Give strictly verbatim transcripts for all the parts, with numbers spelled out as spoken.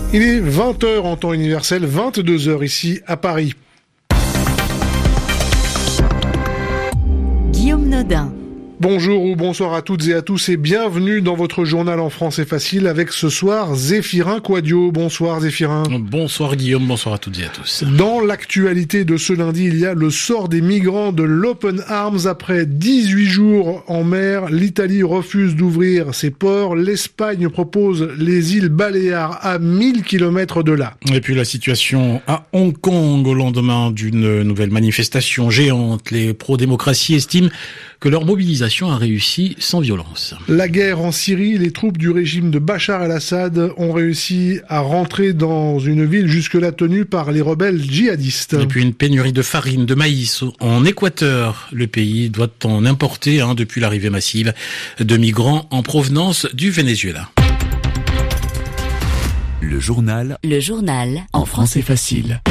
Il est vingt heures en temps universel, vingt-deux heures ici à Paris. Guillaume Nodin. Bonjour ou bonsoir à toutes et à tous et bienvenue dans votre journal en français facile avec ce soir Zéphirin Quadio. Bonsoir Zéphirin. Bonsoir Guillaume, bonsoir à toutes et à tous. Dans l'actualité de ce lundi, il y a le sort des migrants de l'Open Arms. Après dix-huit jours en mer, l'Italie refuse d'ouvrir ses ports. L'Espagne propose les îles Baléares à mille kilomètres de là. Et puis la situation à Hong Kong au lendemain d'une nouvelle manifestation géante. Les pro-démocratie estiment que leur mobilisation a réussi sans violence. La guerre en Syrie, les troupes du régime de Bachar el-Assad ont réussi à rentrer dans une ville jusque-là tenue par les rebelles djihadistes. Et puis une pénurie de farine, de maïs en Équateur. Le pays doit en importer hein, depuis l'arrivée massive de migrants en provenance du Venezuela. Le journal. Le journal. En français facile.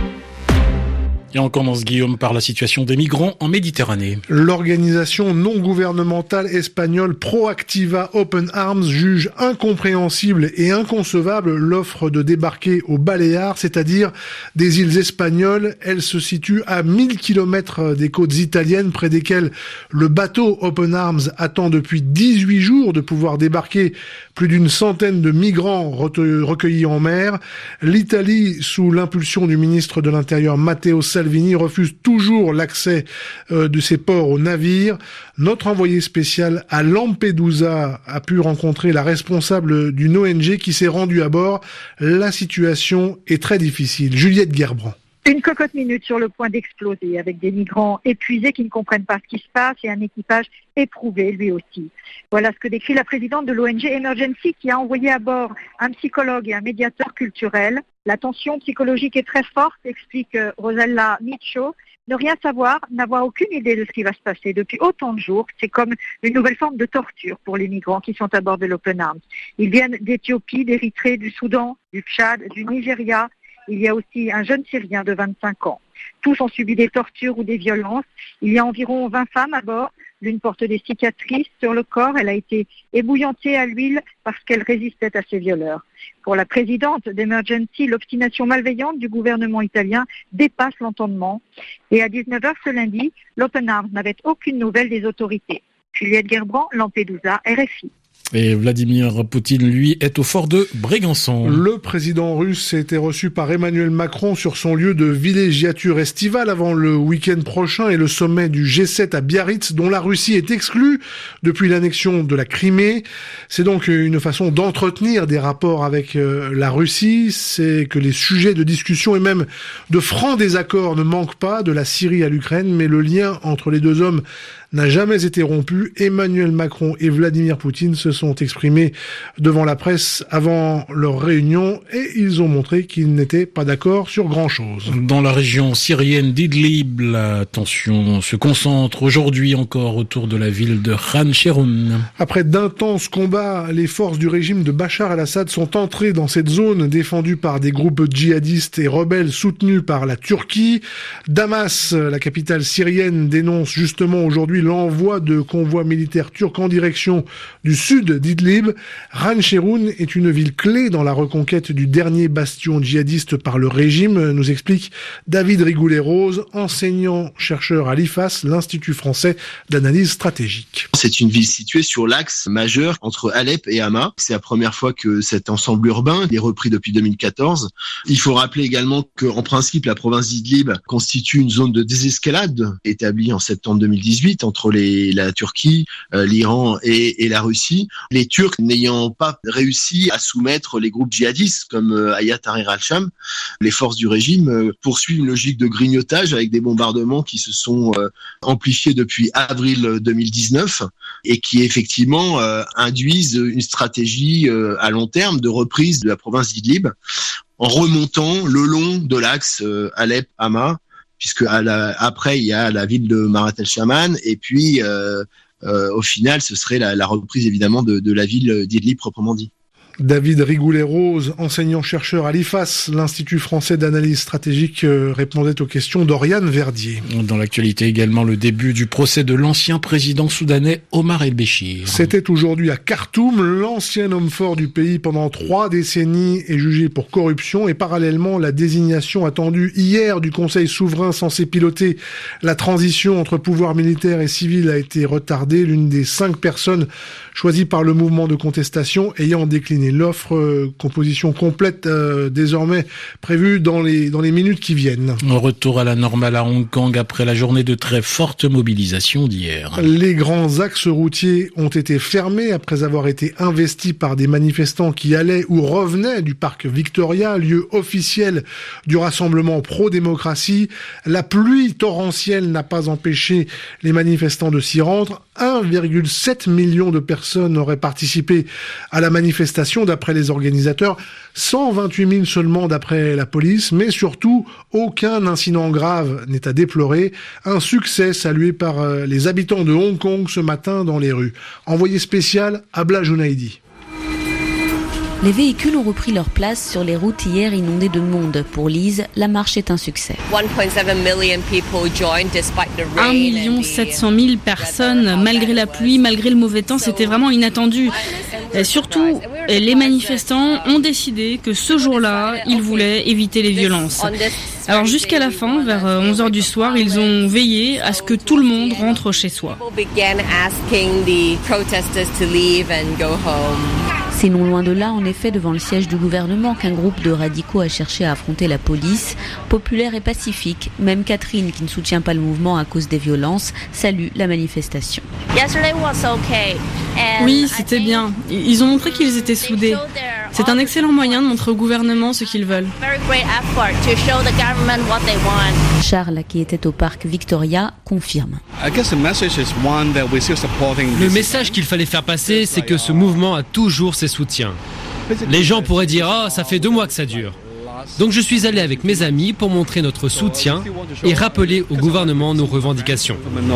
Et on commence, Guillaume, par la situation des migrants en Méditerranée. L'organisation non gouvernementale espagnole Proactiva Open Arms juge incompréhensible et inconcevable l'offre de débarquer aux Baléares, c'est-à-dire des îles espagnoles. Elle se situe à mille kilomètres des côtes italiennes, près desquelles le bateau Open Arms attend depuis dix-huit jours de pouvoir débarquer plus d'une centaine de migrants recueillis en mer. L'Italie, sous l'impulsion du ministre de l'Intérieur Matteo Salvini, refuse toujours l'accès euh, de ces ports aux navires. Notre envoyé spécial à Lampedusa a pu rencontrer la responsable d'une O N G qui s'est rendue à bord. La situation est très difficile. Juliette Gerbrand. Une cocotte minute sur le point d'exploser, avec des migrants épuisés qui ne comprennent pas ce qui se passe et un équipage éprouvé lui aussi. Voilà ce que décrit la présidente de l'O N G Emergency, qui a envoyé à bord un psychologue et un médiateur culturel. La tension psychologique est très forte, explique Rosella Micho. Ne rien savoir, n'avoir aucune idée de ce qui va se passer depuis autant de jours, c'est comme une nouvelle forme de torture pour les migrants qui sont à bord de l'Open Arms. Ils viennent d'Éthiopie, d'Érythrée, du Soudan, du Tchad, du Nigeria. Il y a aussi un jeune Syrien de vingt-cinq ans. Tous ont subi des tortures ou des violences. Il y a environ vingt femmes à bord. L'une porte des cicatrices sur le corps. Elle a été ébouillantée à l'huile parce qu'elle résistait à ces violeurs. Pour la présidente d'Emergency, l'obstination malveillante du gouvernement italien dépasse l'entendement. Et à dix-neuf heures ce lundi, l'Open Arms n'avait aucune nouvelle des autorités. Juliette Gerbrand, Lampedusa, R F I. Et Vladimir Poutine, lui, est au fort de Brégançon. Le président russe a été reçu par Emmanuel Macron sur son lieu de villégiature estivale avant le week-end prochain et le sommet du G sept à Biarritz, dont la Russie est exclue depuis l'annexion de la Crimée. C'est donc une façon d'entretenir des rapports avec la Russie. C'est que les sujets de discussion et même de francs désaccords ne manquent pas, de la Syrie à l'Ukraine, mais le lien entre les deux hommes n'a jamais été rompu. Emmanuel Macron et Vladimir Poutine se sont exprimés devant la presse avant leur réunion et ils ont montré qu'ils n'étaient pas d'accord sur grand-chose. Dans la région syrienne d'Idlib, la tension se concentre aujourd'hui encore autour de la ville de Khan Cheikhoun. Après d'intenses combats, les forces du régime de Bachar el-Assad sont entrées dans cette zone défendue par des groupes djihadistes et rebelles soutenus par la Turquie. Damas, la capitale syrienne, dénonce justement aujourd'hui l'envoi de convois militaires turcs en direction du sud d'Idlib. Khan Cheikhoun est une ville clé dans la reconquête du dernier bastion djihadiste par le régime, nous explique David Rigoulet-Rose, enseignant-chercheur à l'I F A S, l'Institut français d'analyse stratégique. C'est une ville située sur l'axe majeur entre Alep et Hama. C'est la première fois que cet ensemble urbain est repris depuis deux mille quatorze. Il faut rappeler également qu'en principe, la province d'Idlib constitue une zone de désescalade établie en septembre deux mille dix-huit entre les, la Turquie, euh, l'Iran et, et la Russie. Les Turcs n'ayant pas réussi à soumettre les groupes djihadistes comme euh, Hayat Tahrir al-Sham, les forces du régime euh, poursuivent une logique de grignotage avec des bombardements qui se sont euh, amplifiés depuis avril deux mille dix-neuf et qui effectivement euh, induisent une stratégie euh, à long terme de reprise de la province d'Idlib en remontant le long de l'axe euh, Alep-Hama, puisque à la, après il y a la ville de Marat el-Shaman et puis euh, euh, au final ce serait la, la reprise évidemment de, de la ville d'Idlib proprement dit. David Rigoulet-Rose, enseignant-chercheur à l'I F A S, l'Institut français d'analyse stratégique, répondait aux questions d'Oriane Verdier. Dans l'actualité également, le début du procès de l'ancien président soudanais Omar el-Béchir. C'était aujourd'hui à Khartoum. L'ancien homme fort du pays pendant trois décennies est jugé pour corruption et parallèlement la désignation attendue hier du Conseil souverain censé piloter la transition entre pouvoir militaire et civil a été retardée. L'une des cinq personnes choisies par le mouvement de contestation ayant décliné l'offre, euh, composition complète euh, désormais prévue dans les dans les minutes qui viennent. Retour à la normale à Hong Kong après la journée de très forte mobilisation d'hier. Les grands axes routiers ont été fermés après avoir été investis par des manifestants qui allaient ou revenaient du parc Victoria, lieu officiel du rassemblement pro-démocratie. La pluie torrentielle n'a pas empêché les manifestants de s'y rendre. un virgule sept million de personnes auraient participé à la manifestation d'après les organisateurs, cent vingt-huit mille seulement d'après la police, mais surtout aucun incident grave n'est à déplorer. Un succès salué par les habitants de Hong Kong ce matin dans les rues. Envoyé spécial, Abla Jounaidi. Les véhicules ont repris leur place sur les routes hier inondées de monde. Pour Lise, la marche est un succès. un million sept cent mille personnes, malgré la pluie, malgré le mauvais temps, c'était vraiment inattendu. Et surtout, les manifestants ont décidé que ce jour-là, ils voulaient éviter les violences. Alors jusqu'à la fin, vers onze heures du soir, ils ont veillé à ce que tout le monde rentre chez soi. C'est non loin de là, en effet, devant le siège du gouvernement, qu'un groupe de radicaux a cherché à affronter la police. Populaire et pacifique, même Catherine, qui ne soutient pas le mouvement à cause des violences, salue la manifestation. Oui, c'était bien. Ils ont montré qu'ils étaient soudés. C'est un excellent moyen de montrer au gouvernement ce qu'ils veulent. Charles, qui était au parc Victoria, confirme. Le message qu'il fallait faire passer, c'est que ce mouvement a toujours ses soutiens. Les gens pourraient dire « Ah, oh, ça fait deux mois que ça dure ». Donc je suis allé avec mes amis pour montrer notre soutien et rappeler au gouvernement nos revendications.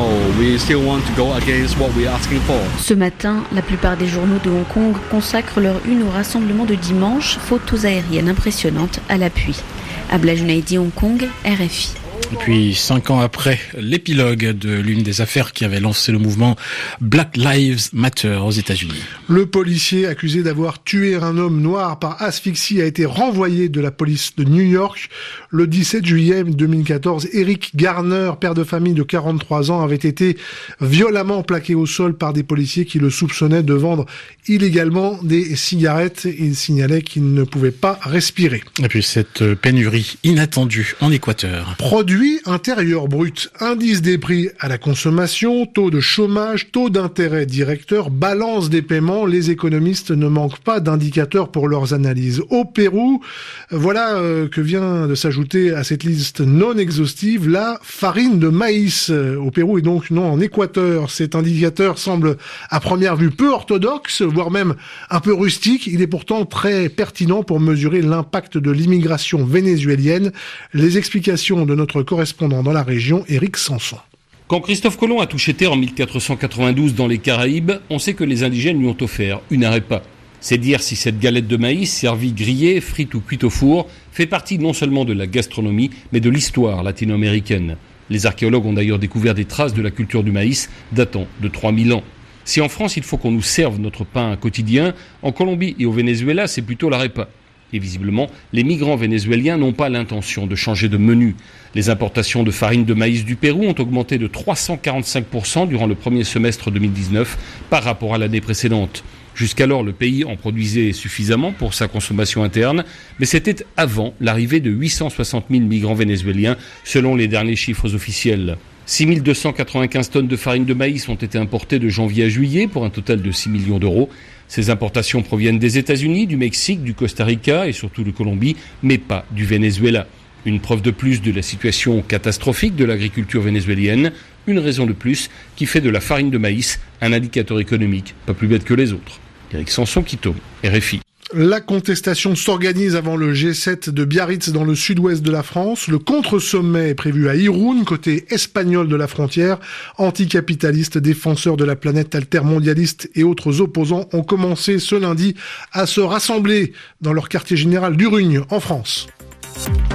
Ce matin, la plupart des journaux de Hong Kong consacrent leur une au rassemblement de dimanche, photos aériennes impressionnantes à l'appui. Abla Jounaidi, Hong Kong, R F I. Et puis, cinq ans après l'épilogue de l'une des affaires qui avait lancé le mouvement Black Lives Matter aux États-Unis. Le policier accusé d'avoir tué un homme noir par asphyxie a été renvoyé de la police de New York. Le dix-sept juillet deux mille quatorze, Eric Garner, père de famille de quarante-trois ans, avait été violemment plaqué au sol par des policiers qui le soupçonnaient de vendre illégalement des cigarettes. Il signalait qu'il ne pouvait pas respirer. Et puis cette pénurie inattendue en Équateur. Produit intérieur brut, indice des prix à la consommation, taux de chômage, taux d'intérêt directeur, balance des paiements, les économistes ne manquent pas d'indicateurs pour leurs analyses. Au Pérou, voilà euh, que vient de s'ajouter à cette liste non exhaustive la farine de maïs. Au Pérou et donc non en Équateur. Cet indicateur semble à première vue peu orthodoxe, voire même un peu rustique. Il est pourtant très pertinent pour mesurer l'impact de l'immigration vénézuélienne. Les explications de notre correspondant dans la région, Éric Sanson. Quand Christophe Colomb a touché terre en mille quatre cent quatre-vingt-douze dans les Caraïbes, on sait que les indigènes lui ont offert une arepa. C'est dire si cette galette de maïs, servie grillée, frite ou cuite au four, fait partie non seulement de la gastronomie, mais de l'histoire latino-américaine. Les archéologues ont d'ailleurs découvert des traces de la culture du maïs datant de trois mille ans. Si en France, il faut qu'on nous serve notre pain quotidien, en Colombie et au Venezuela, c'est plutôt l'arepa. Et visiblement, les migrants vénézuéliens n'ont pas l'intention de changer de menu. Les importations de farine de maïs du Pérou ont augmenté de trois cent quarante-cinq pour cent durant le premier semestre deux mille dix-neuf par rapport à l'année précédente. Jusqu'alors, le pays en produisait suffisamment pour sa consommation interne, mais c'était avant l'arrivée de huit cent soixante mille migrants vénézuéliens, selon les derniers chiffres officiels. six mille deux cent quatre-vingt-quinze tonnes de farine de maïs ont été importées de janvier à juillet pour un total de six millions d'euros. Ces importations proviennent des États-Unis, du Mexique, du Costa Rica et surtout de Colombie, mais pas du Venezuela. Une preuve de plus de la situation catastrophique de l'agriculture vénézuélienne, une raison de plus qui fait de la farine de maïs un indicateur économique pas plus bête que les autres. Éric Sanson, Quito, R F I. La contestation s'organise avant le G sept de Biarritz dans le sud-ouest de la France. Le contre-sommet est prévu à Irun, côté espagnol de la frontière. Anticapitalistes, défenseurs de la planète, altermondialistes et autres opposants ont commencé ce lundi à se rassembler dans leur quartier général d'Urugne, en France.